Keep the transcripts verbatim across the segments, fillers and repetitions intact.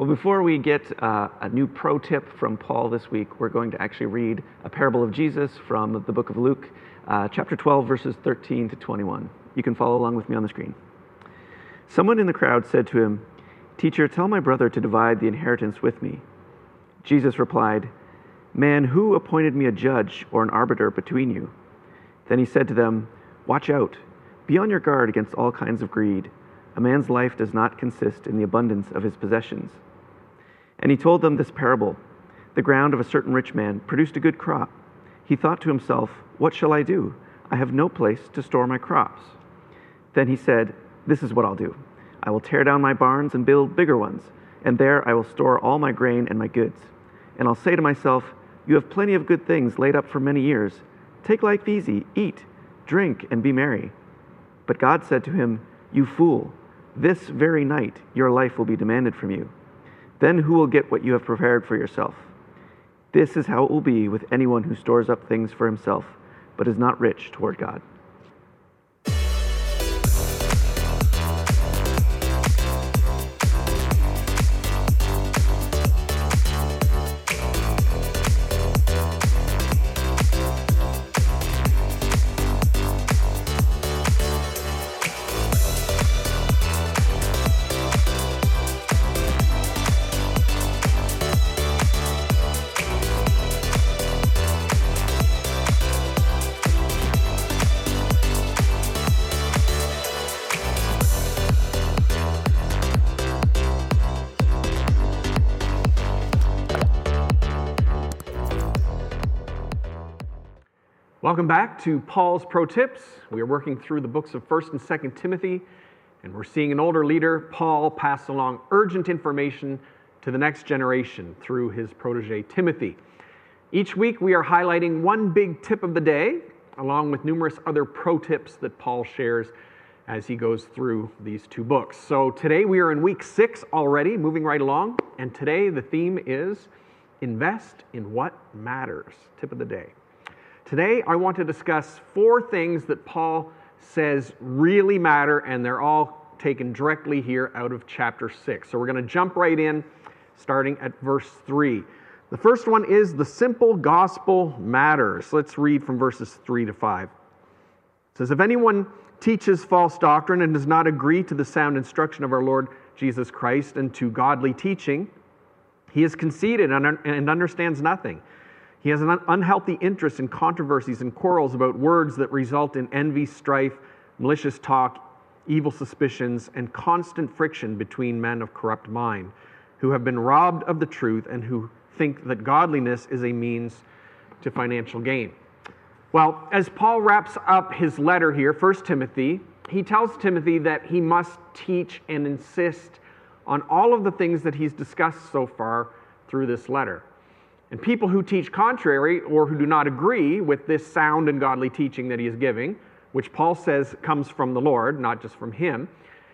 Well, before we get uh, a new pro tip from Paul this week, we're going to actually read a parable of Jesus from the book of Luke, uh, chapter twelve, verses thirteen to twenty-one. You can follow along with me on the screen. Someone in the crowd said to him, "Teacher, tell my brother to divide the inheritance with me." Jesus replied, "Man, who appointed me a judge or an arbiter between you?" Then he said to them, "Watch out. Be on your guard against all kinds of greed. A man's life does not consist in the abundance of his possessions." And he told them this parable. The ground of a certain rich man produced a good crop. He thought to himself, "What shall I do? I have no place to store my crops." Then he said, "This is what I'll do. I will tear down my barns and build bigger ones, and there I will store all my grain and my goods. And I'll say to myself, you have plenty of good things laid up for many years. Take life easy, eat, drink, and be merry." But God said to him, "You fool, this very night your life will be demanded from you. Then who will get what you have prepared for yourself? This is how it will be with anyone who stores up things for himself, but is not rich toward God." Welcome back to Paul's Pro Tips. We are working through the books of First and Second Timothy, and we're seeing an older leader, Paul, pass along urgent information to the next generation through his protege, Timothy. Each week we are highlighting one big tip of the day, along with numerous other pro tips that Paul shares as he goes through these two books. So today we are in week six already, moving right along, and today the theme is invest in what matters. Tip of the day. Today, I want to discuss four things that Paul says really matter, and they're all taken directly here out of chapter six. So we're going to jump right in, starting at verse three. The first one is the simple gospel matters. Let's read from verses three to five. It says, "If anyone teaches false doctrine and does not agree to the sound instruction of our Lord Jesus Christ and to godly teaching, he is conceited and understands nothing. He has an unhealthy interest in controversies and quarrels about words that result in envy, strife, malicious talk, evil suspicions, and constant friction between men of corrupt mind, who have been robbed of the truth and who think that godliness is a means to financial gain." Well, as Paul wraps up his letter here, First Timothy, he tells Timothy that he must teach and insist on all of the things that he's discussed so far through this letter. And people who teach contrary or who do not agree with this sound and godly teaching that he is giving, which Paul says comes from the Lord, not just from him,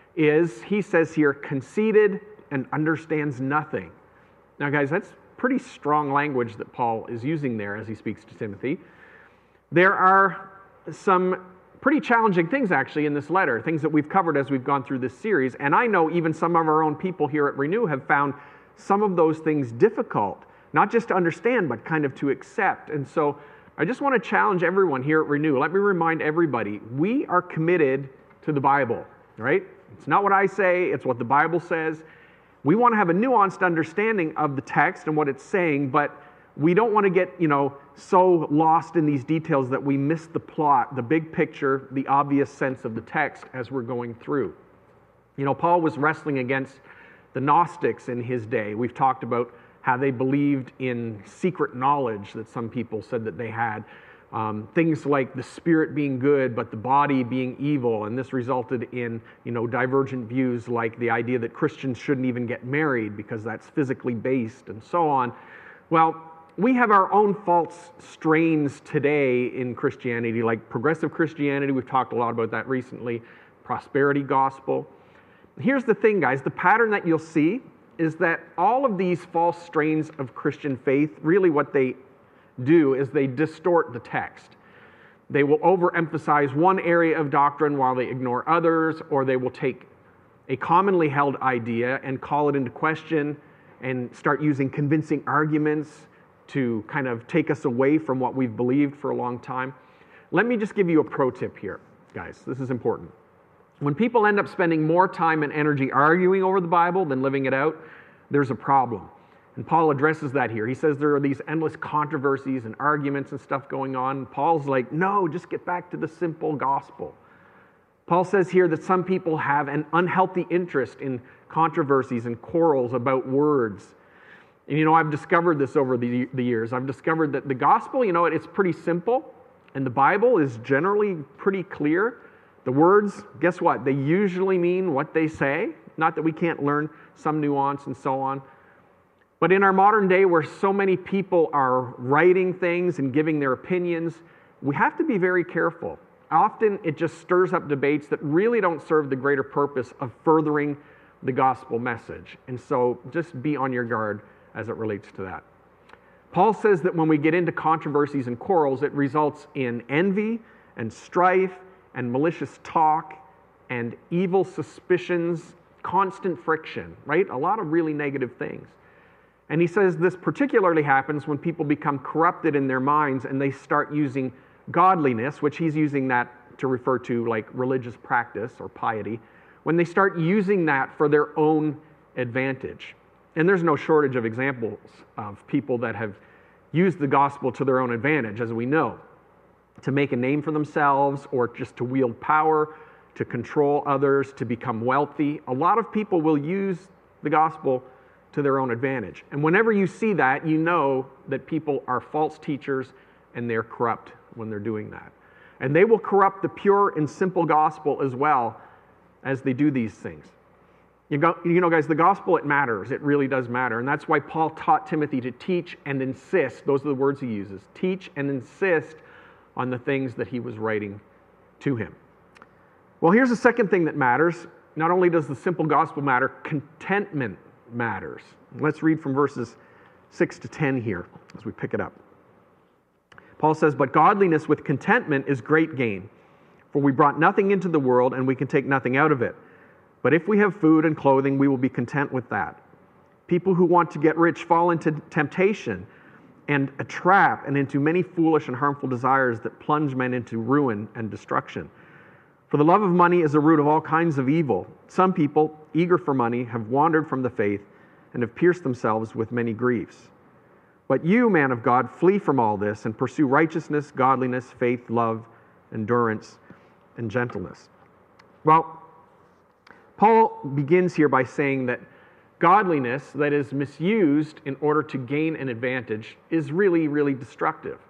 is, he says here, conceited and understands nothing. Now, guys, that's pretty strong language that Paul is using there as he speaks to Timothy. There are some pretty challenging things, actually, in this letter, things that we've covered as we've gone through this series. And I know even some of our own people here at Renew have found some of those things difficult. Not just to understand, but kind of to accept. And so I just want to challenge everyone here at Renew. Let me remind everybody, we are committed to the Bible, right? It's not what I say, it's what the Bible says. We want to have a nuanced understanding of the text and what it's saying, but we don't want to get, you know, so lost in these details that we miss the plot, the big picture, the obvious sense of the text as we're going through. You know, Paul was wrestling against the Gnostics in his day. We've talked about how they believed in secret knowledge that some people said that they had. Um, things like the spirit being good, but the body being evil. And this resulted in, you know, divergent views like the idea that Christians shouldn't even get married because that's physically based and so on. Well, we have our own false strains today in Christianity, like progressive Christianity. We've talked a lot about that recently. Prosperity gospel. Here's the thing, guys. The pattern that you'll see is that all of these false strains of Christian faith, really what they do is they distort the text. They will overemphasize one area of doctrine while they ignore others, or they will take a commonly held idea and call it into question and start using convincing arguments to kind of take us away from what we've believed for a long time. Let me just give you a pro tip here, guys. This is important. When people end up spending more time and energy arguing over the Bible than living it out, there's a problem. And Paul addresses that here. He says there are these endless controversies and arguments and stuff going on. Paul's like, no, just get back to the simple gospel. Paul says here that some people have an unhealthy interest in controversies and quarrels about words. And you know, I've discovered this over the, the years. I've discovered that the gospel, you know, it's pretty simple, and the Bible is generally pretty clear. The words, guess what? They usually mean what they say. Not that we can't learn some nuance and so on. But in our modern day, where so many people are writing things and giving their opinions, we have to be very careful. Often it just stirs up debates that really don't serve the greater purpose of furthering the gospel message. And so just be on your guard as it relates to that. Paul says that when we get into controversies and quarrels, it results in envy and strife and malicious talk and evil suspicions, constant friction, right? A lot of really negative things. And he says this particularly happens when people become corrupted in their minds and they start using godliness, which he's using that to refer to like religious practice or piety, when they start using that for their own advantage. And there's no shortage of examples of people that have used the gospel to their own advantage, as we know, to make a name for themselves or just to wield power, to control others, to become wealthy. A lot of people will use the gospel to their own advantage. And whenever you see that, you know that people are false teachers and they're corrupt when they're doing that. And they will corrupt the pure and simple gospel as well as they do these things. You, go, you know, guys, the gospel, it matters. It really does matter. And that's why Paul taught Timothy to teach and insist. Those are the words he uses. Teach and insist on the things that he was writing to him. Well, here's the second thing that matters. Not only does the simple gospel matter, contentment matters. Let's read from verses six to ten here as we pick it up. Paul says, "But godliness with contentment is great gain, for we brought nothing into the world and we can take nothing out of it. But if we have food and clothing, we will be content with that. People who want to get rich fall into temptation and a trap and into many foolish and harmful desires that plunge men into ruin and destruction. For the love of money is the root of all kinds of evil. Some people, eager for money, have wandered from the faith and have pierced themselves with many griefs. But you, man of God, flee from all this and pursue righteousness, godliness, faith, love, endurance, and gentleness." Well, Paul begins here by saying that godliness that is misused in order to gain an advantage is really, really destructive.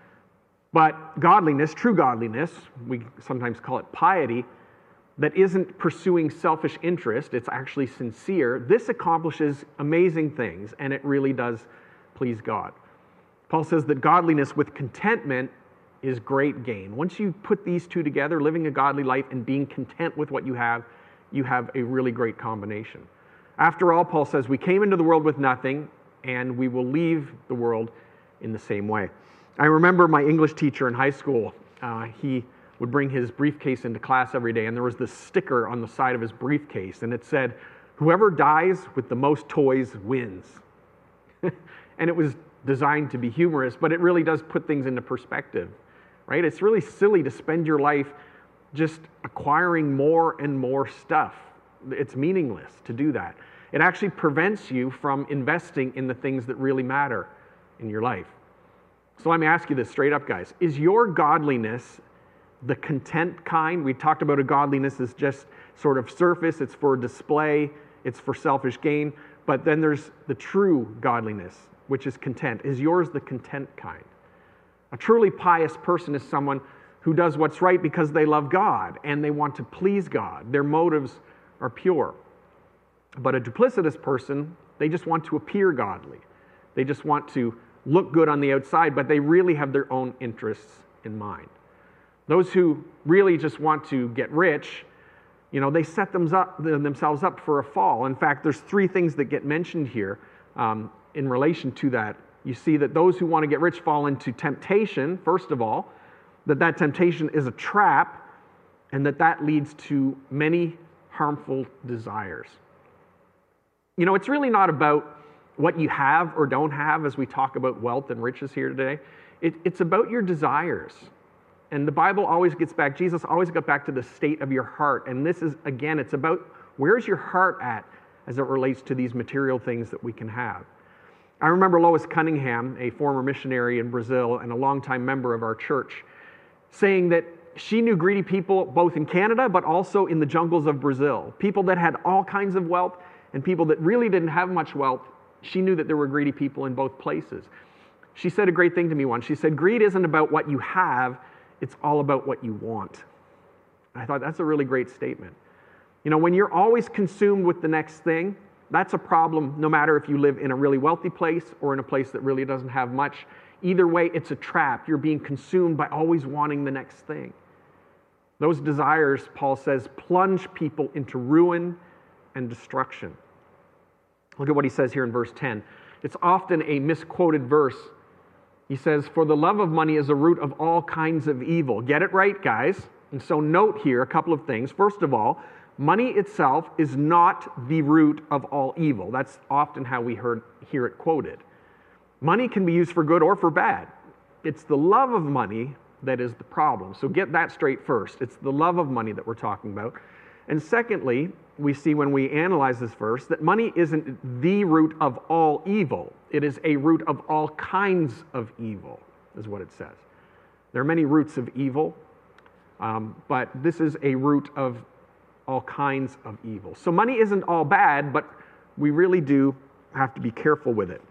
But godliness, true godliness, we sometimes call it piety, that isn't pursuing selfish interest, it's actually sincere, this accomplishes amazing things, and it really does please God. Paul says that godliness with contentment is great gain. Once you put these two together, living a godly life and being content with what you have, you have a really great combination. After all, Paul says, we came into the world with nothing, and we will leave the world in the same way. I remember my English teacher in high school. Uh, he would bring his briefcase into class every day, and there was this sticker on the side of his briefcase, and it said, "Whoever dies with the most toys wins." And it was designed to be humorous, but it really does put things into perspective, right? It's really silly to spend your life just acquiring more and more stuff. It's meaningless to do that. It actually prevents you from investing in the things that really matter in your life. So let me ask you this straight up, guys. Is your godliness the content kind? We talked about a godliness as just sort of surface. It's for display. It's for selfish gain. But then there's the true godliness, which is content. Is yours the content kind? A truly pious person is someone who does what's right because they love God and they want to please God. Their motives are pure. But a duplicitous person, they just want to appear godly. They just want to look good on the outside, but they really have their own interests in mind. Those who really just want to get rich, you know, they set them up, themselves up for a fall. In fact, there's three things that get mentioned here um, in relation to that. You see that those who want to get rich fall into temptation, first of all, that that temptation is a trap, and that that leads to many harmful desires. You know, it's really not about what you have or don't have as we talk about wealth and riches here today. It, it's about your desires. And the Bible always gets back, Jesus always got back to the state of your heart. And this is, again, it's about where's your heart at as it relates to these material things that we can have. I remember Lois Cunningham, a former missionary in Brazil and a longtime member of our church, saying that she knew greedy people both in Canada but also in the jungles of Brazil. People that had all kinds of wealth and people that really didn't have much wealth. She knew that there were greedy people in both places. She said a great thing to me once. She said, greed isn't about what you have, it's all about what you want. And I thought that's a really great statement. You know, when you're always consumed with the next thing, that's a problem no matter if you live in a really wealthy place or in a place that really doesn't have much. Either way, it's a trap. You're being consumed by always wanting the next thing. Those desires, Paul says, plunge people into ruin and destruction. Look at what he says here in verse ten. It's often a misquoted verse. He says, for the love of money is a root of all kinds of evil. Get it right, guys. And so note here a couple of things. First of all, money itself is not the root of all evil. That's often how we heard, hear it quoted. Money can be used for good or for bad. It's the love of money that is the problem. So get that straight first. It's the love of money that we're talking about. And secondly, we see when we analyze this verse that money isn't the root of all evil. It is a root of all kinds of evil, is what it says. There are many roots of evil, um, but this is a root of all kinds of evil. So money isn't all bad, but we really do have to be careful with it.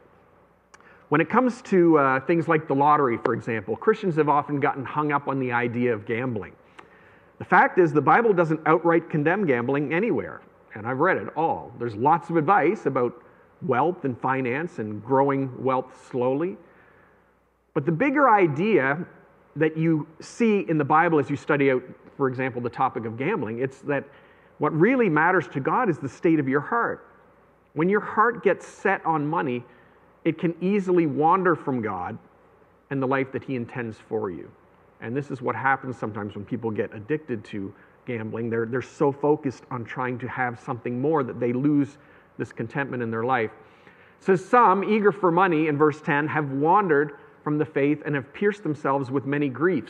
When it comes to uh, things like the lottery, for example, Christians have often gotten hung up on the idea of gambling. The fact is, the Bible doesn't outright condemn gambling anywhere, and I've read it all. There's lots of advice about wealth and finance and growing wealth slowly. But the bigger idea that you see in the Bible as you study out, for example, the topic of gambling, it's that what really matters to God is the state of your heart. When your heart gets set on money, it can easily wander from God and the life that He intends for you. And this is what happens sometimes when people get addicted to gambling. They're, they're so focused on trying to have something more that they lose this contentment in their life. It says, some, eager for money, in verse ten, have wandered from the faith and have pierced themselves with many griefs.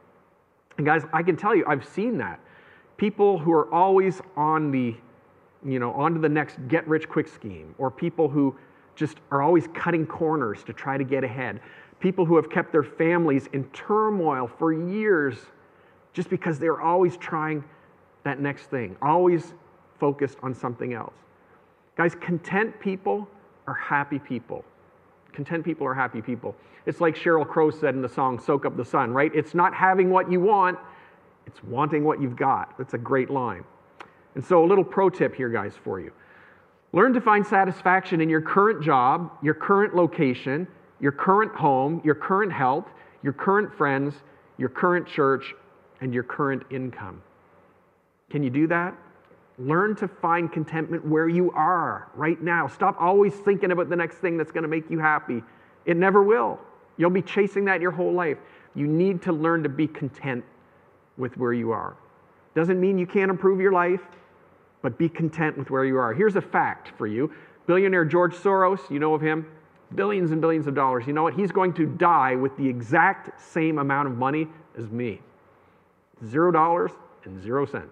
And guys, I can tell you, I've seen that. People who are always on the, you know, on to the next get-rich-quick scheme, or people who just are always cutting corners to try to get ahead. People who have kept their families in turmoil for years just because they're always trying that next thing, always focused on something else. Guys, content people are happy people. Content people are happy people. It's like Sheryl Crow said in the song Soak Up the Sun, right? It's not having what you want, it's wanting what you've got. That's a great line. And so a little pro tip here, guys, for you. Learn to find satisfaction in your current job, your current location, your current home, your current health, your current friends, your current church, and your current income. Can you do that? Learn to find contentment where you are right now. Stop always thinking about the next thing that's going to make you happy. It never will. You'll be chasing that your whole life. You need to learn to be content with where you are. Doesn't mean you can't improve your life, but be content with where you are. Here's a fact for you. Billionaire George Soros, you know of him? Billions and billions of dollars. You know what? He's going to die with the exact same amount of money as me. Zero dollars and zero cents.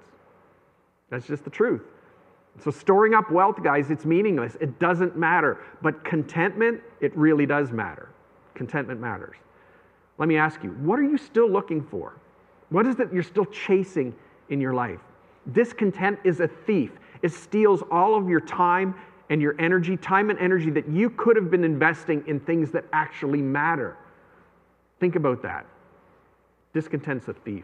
That's just the truth. So storing up wealth, guys, it's meaningless. It doesn't matter. But contentment, it really does matter. Contentment matters. Let me ask you, what are you still looking for? What is it you're still chasing in your life? Discontent is a thief. It steals all of your time and your energy, time and energy that you could have been investing in things that actually matter. Think about that. Discontent's a thief.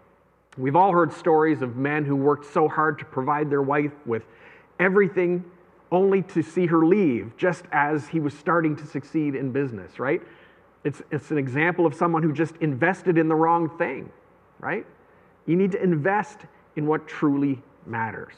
We've all heard stories of men who worked so hard to provide their wife with everything only to see her leave just as he was starting to succeed in business, right? It's, it's an example of someone who just invested in the wrong thing, right? You need to invest in what truly matters.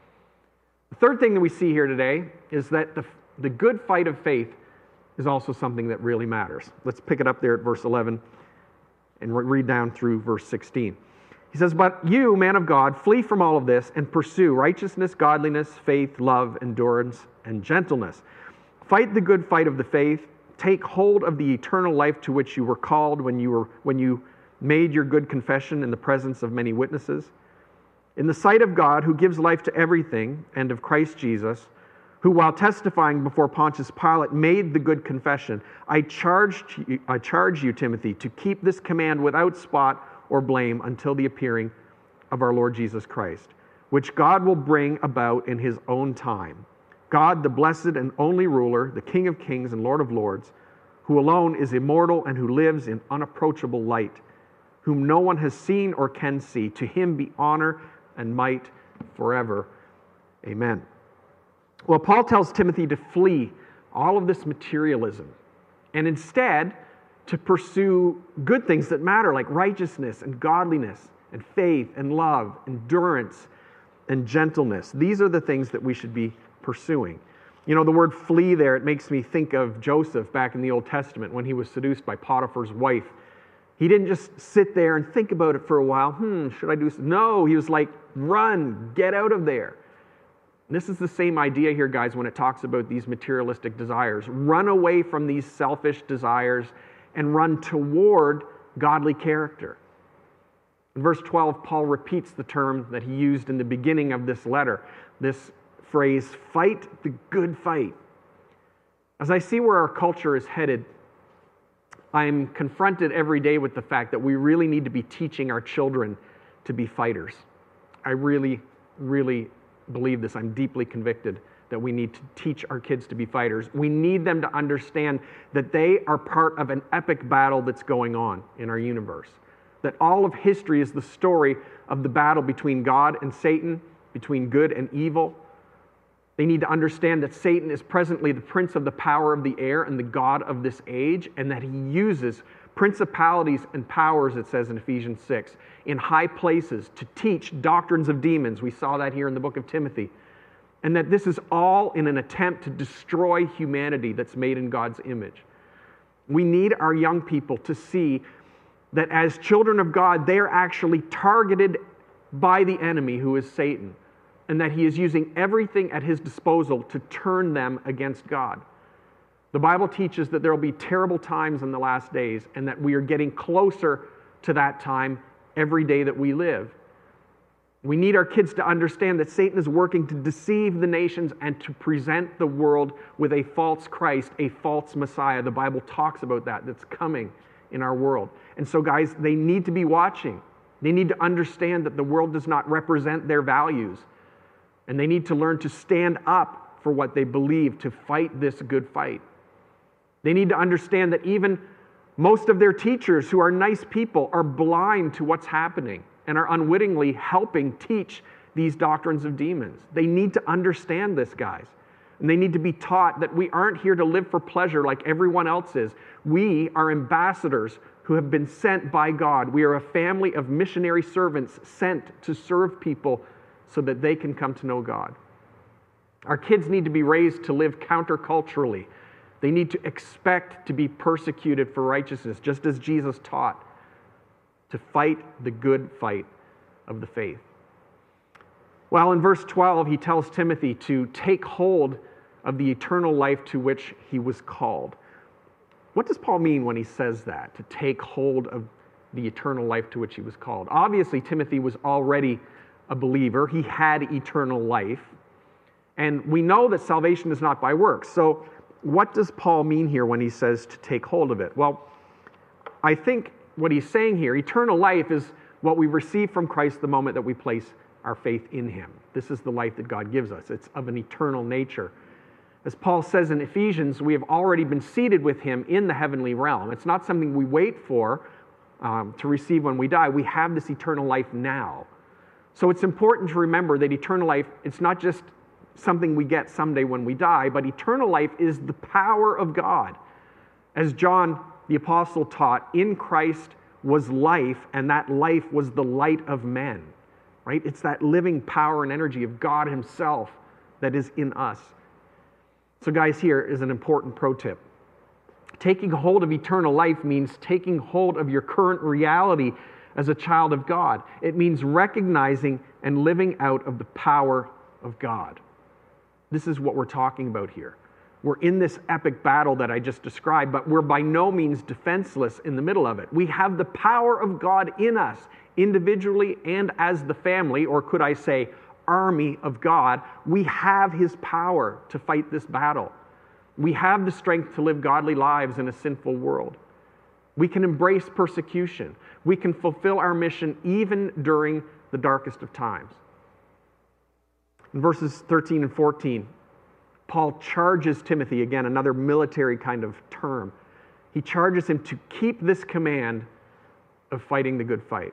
The third thing that we see here today is that the, the good fight of faith is also something that really matters. Let's pick it up there at verse eleven and read down through verse sixteen. He says, but you, man of God, flee from all of this and pursue righteousness, godliness, faith, love, endurance, and gentleness. Fight the good fight of the faith. Take hold of the eternal life to which you were called when you were when you made your good confession in the presence of many witnesses. In the sight of God, who gives life to everything, and of Christ Jesus, who while testifying before Pontius Pilate made the good confession, I charge you, I charge you, Timothy, to keep this command without spot or blame until the appearing of our Lord Jesus Christ, which God will bring about in his own time. God, the blessed and only ruler, the King of kings and Lord of lords, who alone is immortal and who lives in unapproachable light, whom no one has seen or can see, to him be honor and might forever. Amen. Well, Paul tells Timothy to flee all of this materialism and instead to pursue good things that matter, like righteousness and godliness and faith and love, endurance and gentleness. These are the things that we should be pursuing. You know, the word flee there, it makes me think of Joseph back in the Old Testament when he was seduced by Potiphar's wife. He didn't just sit there and think about it for a while. Hmm, should I do something? No, he was like, run, get out of there. And this is the same idea here, guys, when it talks about these materialistic desires. Run away from these selfish desires and run toward godly character. In verse twelve, Paul repeats the term that he used in the beginning of this letter, this phrase, fight the good fight. As I see where our culture is headed, I'm confronted every day with the fact that we really need to be teaching our children to be fighters. I really, really believe this. I'm deeply convicted that we need to teach our kids to be fighters. We need them to understand that they are part of an epic battle that's going on in our universe. That all of history is the story of the battle between God and Satan, between good and evil. They need to understand that Satan is presently the prince of the power of the air and the god of this age, and that he uses principalities and powers, it says in Ephesians six, in high places to teach doctrines of demons. We saw that here in the book of Timothy. And that this is all in an attempt to destroy humanity that's made in God's image. We need our young people to see that as children of God, they are actually targeted by the enemy, who is Satan, and that he is using everything at his disposal to turn them against God. The Bible teaches that there will be terrible times in the last days, and that we are getting closer to that time every day that we live. We need our kids to understand that Satan is working to deceive the nations and to present the world with a false Christ, a false Messiah. The Bible talks about that, that's coming in our world. And so, guys, they need to be watching. They need to understand that the world does not represent their values. And they need to learn to stand up for what they believe, to fight this good fight. They need to understand that even most of their teachers, who are nice people, are blind to what's happening and are unwittingly helping teach these doctrines of demons. They need to understand this, guys. And they need to be taught that we aren't here to live for pleasure like everyone else is. We are ambassadors who have been sent by God. We are a family of missionary servants sent to serve people so that they can come to know God. Our kids need to be raised to live counterculturally. They need to expect to be persecuted for righteousness, just as Jesus taught, to fight the good fight of the faith. Well, in verse twelve, he tells Timothy to take hold of the eternal life to which he was called. What does Paul mean when he says that, to take hold of the eternal life to which he was called? Obviously, Timothy was already a believer. He had eternal life. And we know that salvation is not by works. So what does Paul mean here when he says to take hold of it? Well, I think what he's saying here, eternal life, is what we receive from Christ the moment that we place our faith in him. This is the life that God gives us. It's of an eternal nature. As Paul says in Ephesians, we have already been seated with him in the heavenly realm. It's not something we wait for um, to receive when we die. We have this eternal life now. So it's important to remember that eternal life, it's not just something we get someday when we die, but eternal life is the power of God. As John the Apostle taught, in Christ was life, and that life was the light of men. Right? It's that living power and energy of God himself that is in us. So guys, here is an important pro tip. Taking hold of eternal life means taking hold of your current reality as a child of God. It means recognizing and living out of the power of God. This is what we're talking about here. We're in this epic battle that I just described, but we're by no means defenseless in the middle of it. We have the power of God in us, individually and as the family, or could I say, army of God. We have his power to fight this battle. We have the strength to live godly lives in a sinful world. We can embrace persecution. We can fulfill our mission even during the darkest of times. In verses thirteen and fourteen, Paul charges Timothy, again, another military kind of term. He charges him to keep this command of fighting the good fight.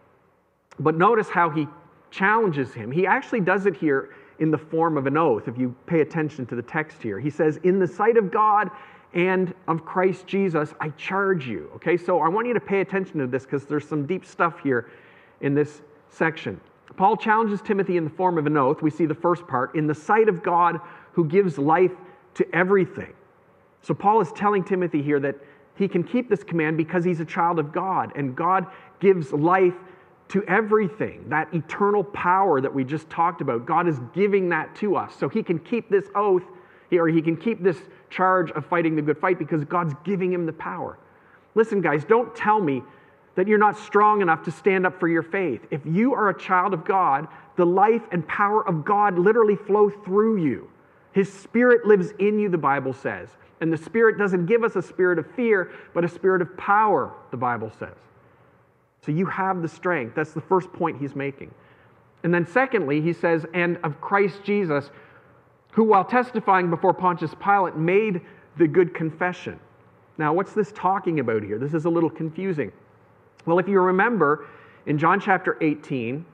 But notice how he challenges him. He actually does it here in the form of an oath, if you pay attention to the text here. He says, in the sight of God and of Christ Jesus, I charge you. Okay, so I want you to pay attention to this because there's some deep stuff here in this section. Paul challenges Timothy in the form of an oath. We see the first part, in the sight of God who gives life to everything. So Paul is telling Timothy here that he can keep this command because he's a child of God, and God gives life to everything. That eternal power that we just talked about, God is giving that to us. So he can keep this oath, or he can keep this charge of fighting the good fight because God's giving him the power. Listen, guys, don't tell me that you're not strong enough to stand up for your faith. If you are a child of God, the life and power of God literally flow through you. His Spirit lives in you, the Bible says. And the Spirit doesn't give us a spirit of fear, but a spirit of power, the Bible says. So you have the strength. That's the first point he's making. And then secondly, he says, and of Christ Jesus, who while testifying before Pontius Pilate made the good confession. Now, what's this talking about here? This is a little confusing. Well, if you remember, in John chapter eighteen,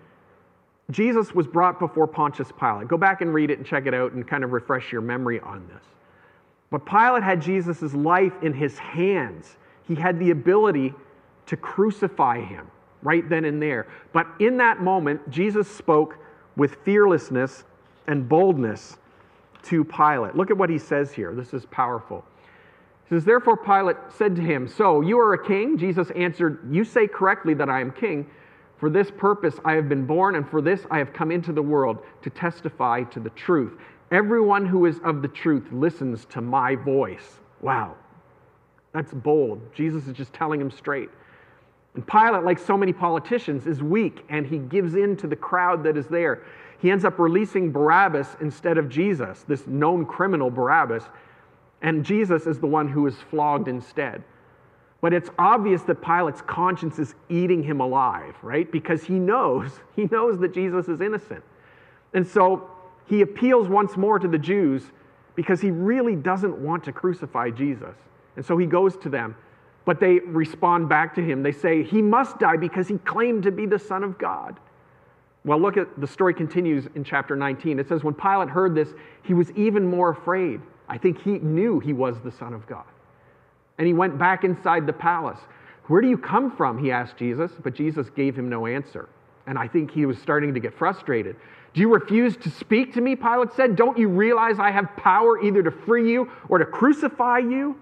Jesus was brought before Pontius Pilate. Go back and read it and check it out and kind of refresh your memory on this. But Pilate had Jesus' life in his hands. He had the ability to crucify him right then and there. But in that moment, Jesus spoke with fearlessness and boldness to Pilate. Look at what he says here. This is powerful. He says, therefore Pilate said to him, so you are a king? Jesus answered, you say correctly that I am king. For this purpose I have been born, and for this I have come into the world, to testify to the truth. Everyone who is of the truth listens to my voice. Wow, that's bold. Jesus is just telling him straight. And Pilate, like so many politicians, is weak, and he gives in to the crowd that is there. He ends up releasing Barabbas instead of Jesus, this known criminal Barabbas, and Jesus is the one who is flogged instead. But it's obvious that Pilate's conscience is eating him alive, right? Because he knows, he knows that Jesus is innocent. And so he appeals once more to the Jews because he really doesn't want to crucify Jesus. And so he goes to them, but they respond back to him. They say, he must die because he claimed to be the Son of God. Well, look at the story continues in chapter nineteen. It says, when Pilate heard this, he was even more afraid. I think he knew he was the Son of God. And he went back inside the palace. Where do you come from? He asked Jesus, but Jesus gave him no answer. And I think he was starting to get frustrated. Do you refuse to speak to me? Pilate said. Don't you realize I have power either to free you or to crucify you?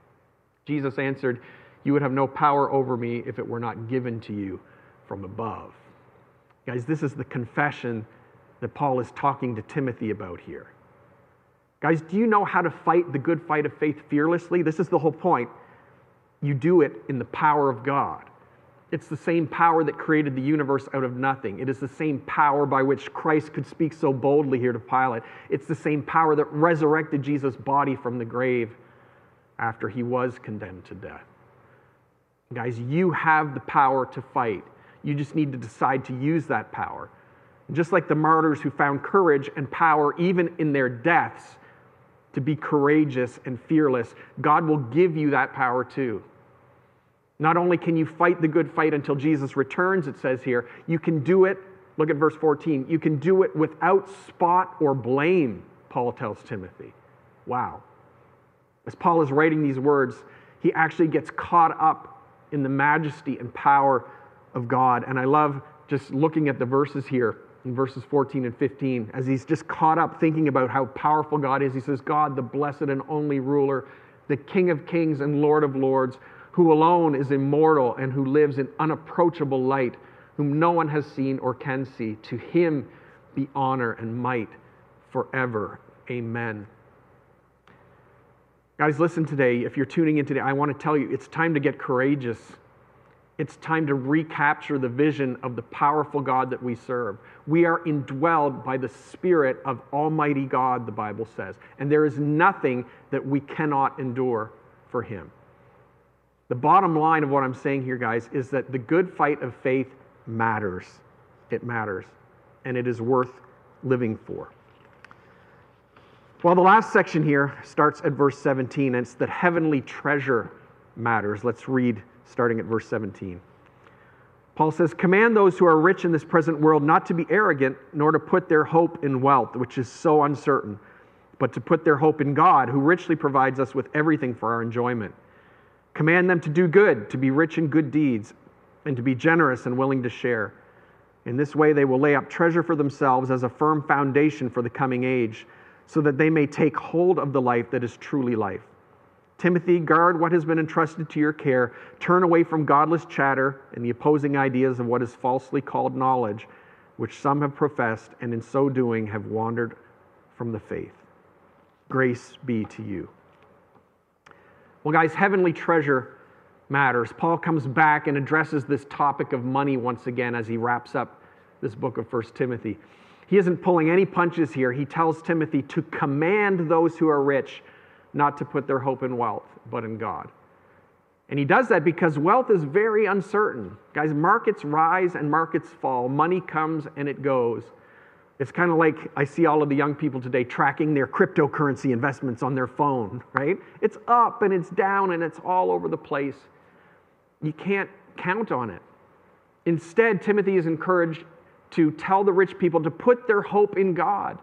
Jesus answered, you would have no power over me if it were not given to you from above. Guys, this is the confession that Paul is talking to Timothy about here. Guys, do you know how to fight the good fight of faith fearlessly? This is the whole point. You do it in the power of God. It's the same power that created the universe out of nothing. It is the same power by which Christ could speak so boldly here to Pilate. It's the same power that resurrected Jesus' body from the grave after he was condemned to death. Guys, you have the power to fight. You just need to decide to use that power. Just like the martyrs who found courage and power even in their deaths, to be courageous and fearless, God will give you that power too. Not only can you fight the good fight until Jesus returns, it says here, you can do it, look at verse fourteen, you can do it without spot or blame, Paul tells Timothy. Wow. As Paul is writing these words, he actually gets caught up in the majesty and power of God. And I love just looking at the verses here. In verses fourteen and fifteen, as he's just caught up thinking about how powerful God is, he says, God, the blessed and only ruler, the King of kings and Lord of lords, who alone is immortal and who lives in unapproachable light, whom no one has seen or can see, to him be honor and might forever. Amen. Guys, listen today. If you're tuning in today, I want to tell you it's time to get courageous. It's time to recapture the vision of the powerful God that we serve. We are indwelled by the Spirit of Almighty God, the Bible says. And there is nothing that we cannot endure for Him. The bottom line of what I'm saying here, guys, is that the good fight of faith matters. It matters. And it is worth living for. Well, the last section here starts at verse seventeen, and it's that heavenly treasure matters. Let's read starting at verse seventeen. Paul says, "Command those who are rich in this present world not to be arrogant, nor to put their hope in wealth, which is so uncertain, but to put their hope in God, who richly provides us with everything for our enjoyment. Command them to do good, to be rich in good deeds, and to be generous and willing to share. In this way they will lay up treasure for themselves as a firm foundation for the coming age, so that they may take hold of the life that is truly life. Timothy, guard what has been entrusted to your care. Turn away from godless chatter and the opposing ideas of what is falsely called knowledge, which some have professed, and in so doing have wandered from the faith. Grace be to you." Well, guys, heavenly treasure matters. Paul comes back and addresses this topic of money once again as he wraps up this book of First Timothy. He isn't pulling any punches here. He tells Timothy to command those who are rich not to put their hope in wealth, but in God. And he does that because wealth is very uncertain. Guys, markets rise and markets fall. Money comes and it goes. It's kind of like I see all of the young people today tracking their cryptocurrency investments on their phone, right? It's up and it's down and it's all over the place. You can't count on it. Instead, Timothy is encouraged to tell the rich people to put their hope in God,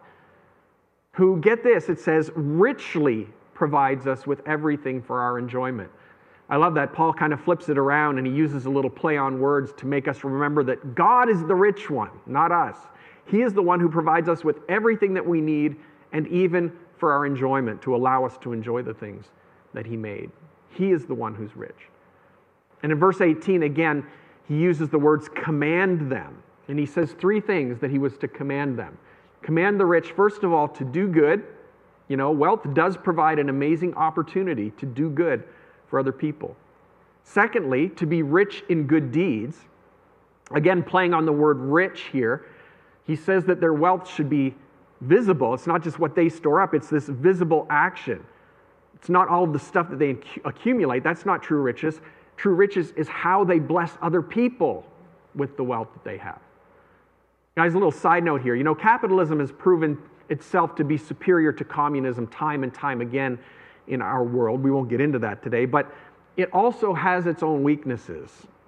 who, get this, it says, richly provides us with everything for our enjoyment. I love that. Paul kind of flips it around and he uses a little play on words to make us remember that God is the rich one, not us. He is the one who provides us with everything that we need and even for our enjoyment, to allow us to enjoy the things that He made. He is the one who's rich. And in verse eighteen, again, he uses the words command them. And he says three things that he was to command them. Command the rich, first of all, to do good. You know, wealth does provide an amazing opportunity to do good for other people. Secondly, to be rich in good deeds. Again, playing on the word rich here, he says that their wealth should be visible. It's not just what they store up, it's this visible action. It's not all the stuff that they accumulate. That's not true riches. True riches is how they bless other people with the wealth that they have. Guys, a little side note here. You know, capitalism has proven itself to be superior to communism time and time again in our world. We won't get into that today, but it also has its own weaknesses.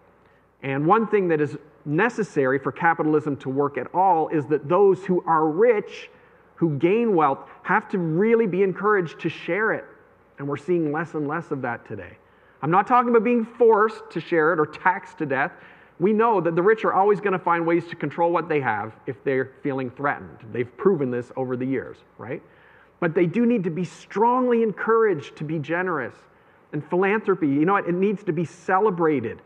And one thing that is necessary for capitalism to work at all is that those who are rich, who gain wealth, have to really be encouraged to share it. And we're seeing less and less of that today. I'm not talking about being forced to share it or taxed to death. We know that the rich are always going to find ways to control what they have if they're feeling threatened. They've proven this over the years, right? But they do need to be strongly encouraged to be generous. And philanthropy, you know what? It needs to be celebrated.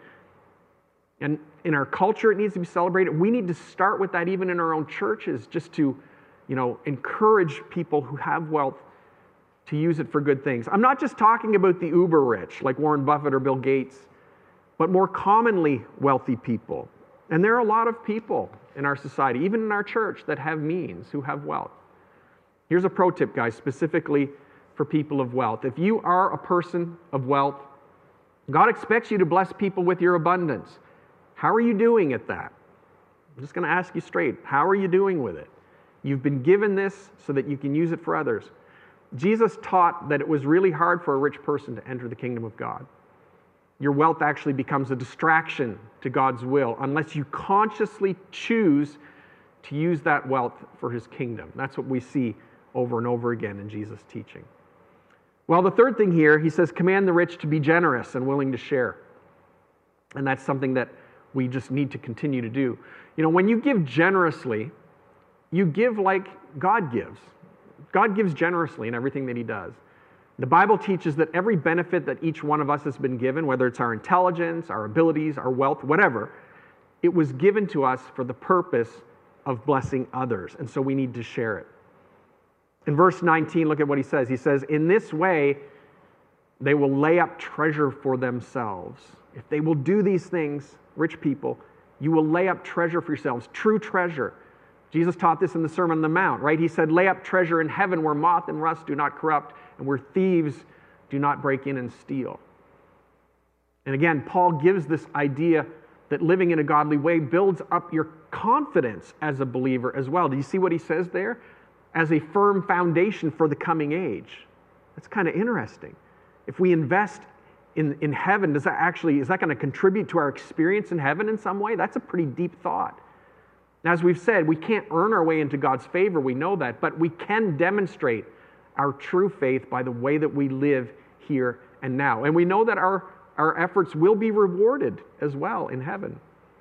And in our culture, it needs to be celebrated. We need to start with that even in our own churches, just to, you know, encourage people who have wealth to use it for good things. I'm not just talking about the uber rich, like Warren Buffett or Bill Gates, but more commonly wealthy people. And there are a lot of people in our society, even in our church, that have means, who have wealth. Here's a pro tip, guys, specifically for people of wealth. If you are a person of wealth, God expects you to bless people with your abundance. How are you doing at that? I'm just going to ask you straight. How are you doing with it? You've been given this so that you can use it for others. Jesus taught that it was really hard for a rich person to enter the kingdom of God. Your wealth actually becomes a distraction to God's will unless you consciously choose to use that wealth for His kingdom. That's what we see over and over again in Jesus' teaching. Well, the third thing here, he says, command the rich to be generous and willing to share. And that's something that we just need to continue to do. You know, when you give generously, you give like God gives. God gives generously in everything that He does. The Bible teaches that every benefit that each one of us has been given, whether it's our intelligence, our abilities, our wealth, whatever, it was given to us for the purpose of blessing others. And so we need to share it. In verse nineteen, look at what he says. He says, in this way, They will lay up treasure for themselves. If they will do these things, rich people, you will lay up treasure for yourselves, true treasure. Jesus taught this in the Sermon on the Mount, right? He said, lay up treasure in heaven where moth and rust do not corrupt and where thieves do not break in and steal. And again, Paul gives this idea that living in a godly way builds up your confidence as a believer as well. Do you see what he says there? As a firm foundation for the coming age. That's kind of interesting. If we invest in, in heaven, does that actually, is that going to contribute to our experience in heaven in some way? That's a pretty deep thought. Now, as we've said, we can't earn our way into God's favor, we know that, but we can demonstrate our true faith by the way that we live here and now. And we know that our, our efforts will be rewarded as well in heaven.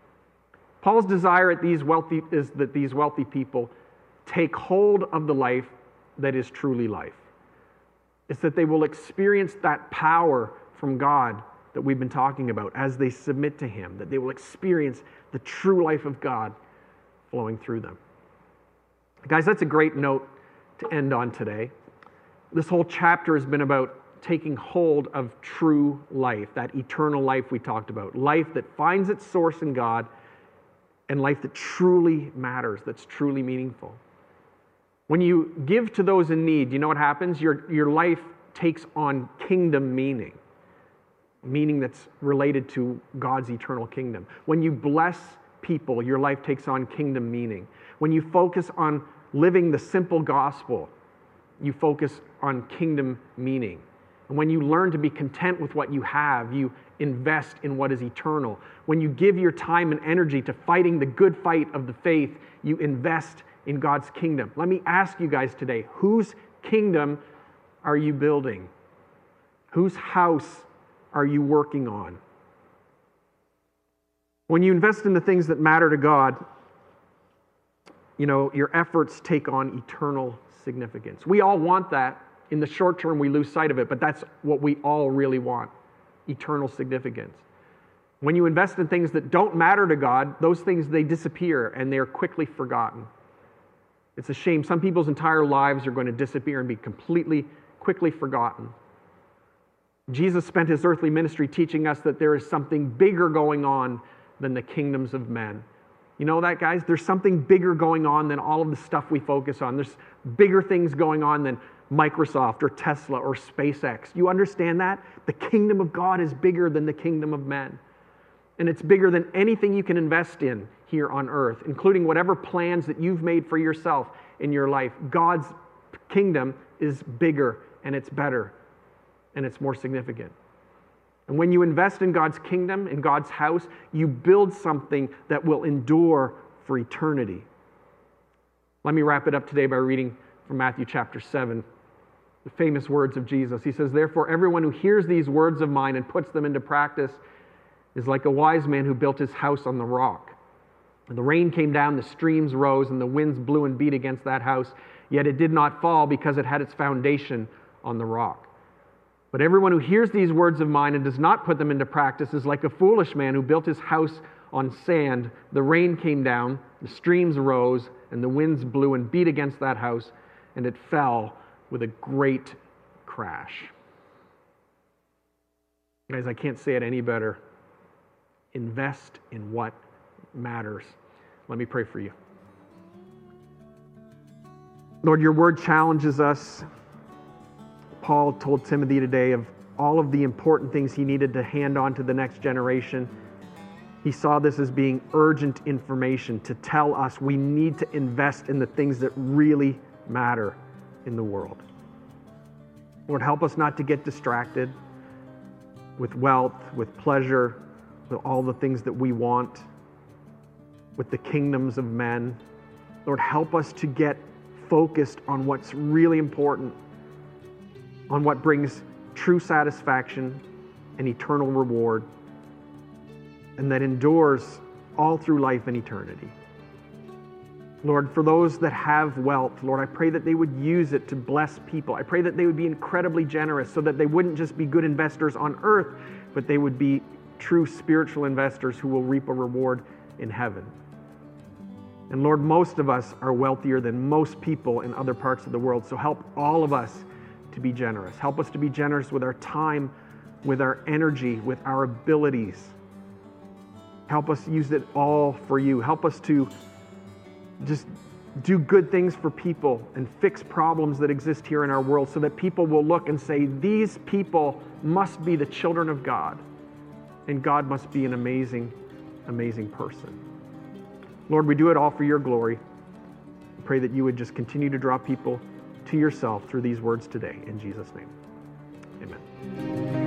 Paul's desire at these wealthy is that these wealthy people take hold of the life that is truly life. It's that they will experience that power from God that we've been talking about as they submit to Him, that they will experience the true life of God flowing through them. Guys, that's a great note to end on today. This whole chapter has been about taking hold of true life, that eternal life we talked about, life that finds its source in God and life that truly matters, that's truly meaningful. When you give to those in need, you know what happens? Your, your life takes on kingdom meaning, meaning that's related to God's eternal kingdom. When you bless people, your life takes on kingdom meaning. When you focus on living the simple gospel, you focus on kingdom meaning. And when you learn to be content with what you have, you invest in what is eternal. When you give your time and energy to fighting the good fight of the faith, you invest in God's kingdom. Let me ask you guys today, whose kingdom are you building? Whose house are you working on? When you invest in the things that matter to God, you know, your efforts take on eternal significance. We all want that. In the short term, we lose sight of it, but that's what we all really want, eternal significance. When you invest in things that don't matter to God, those things, they disappear and they're quickly forgotten. It's a shame. Some people's entire lives are going to disappear and be completely, quickly forgotten. Jesus spent his earthly ministry teaching us that there is something bigger going on than the kingdoms of men. You know that, guys? There's something bigger going on than all of the stuff we focus on. There's bigger things going on than Microsoft or Tesla or SpaceX. You understand that? The kingdom of God is bigger than the kingdom of men. And it's bigger than anything you can invest in here on earth, including whatever plans that you've made for yourself in your life. God's kingdom is bigger and it's better and it's more significant. And when you invest in God's kingdom, in God's house, you build something that will endure for eternity. Let me wrap it up today by reading from Matthew chapter seven, the famous words of Jesus. He says, "Therefore, everyone who hears these words of mine and puts them into practice is like a wise man who built his house on the rock. And the rain came down, the streams rose, and the winds blew and beat against that house, yet it did not fall because it had its foundation on the rock. But everyone who hears these words of mine and does not put them into practice is like a foolish man who built his house on sand. The rain came down, the streams rose, and the winds blew and beat against that house, and it fell with a great crash." Guys, I can't say it any better. Invest in what matters. Let me pray for you. Lord, your word challenges us. Paul told Timothy today of all of the important things he needed to hand on to the next generation. He saw this as being urgent information to tell us we need to invest in the things that really matter in the world. Lord, help us not to get distracted with wealth, with pleasure, with all the things that we want, with the kingdoms of men. Lord, help us to get focused on what's really important, on what brings true satisfaction and eternal reward, and that endures all through life and eternity. Lord, for those that have wealth, Lord, I pray that they would use it to bless people. I pray that they would be incredibly generous so that they wouldn't just be good investors on earth, but they would be true spiritual investors who will reap a reward in heaven. And Lord, most of us are wealthier than most people in other parts of the world, so help all of us to to be generous. Help us to be generous with our time, with our energy, with our abilities. Help us use it all for you. Help us to just do good things for people and fix problems that exist here in our world so that people will look and say, these people must be the children of God, and God must be an amazing, amazing person. Lord, we do it all for your glory. We pray that you would just continue to draw people to yourself through these words today. In Jesus' name, amen.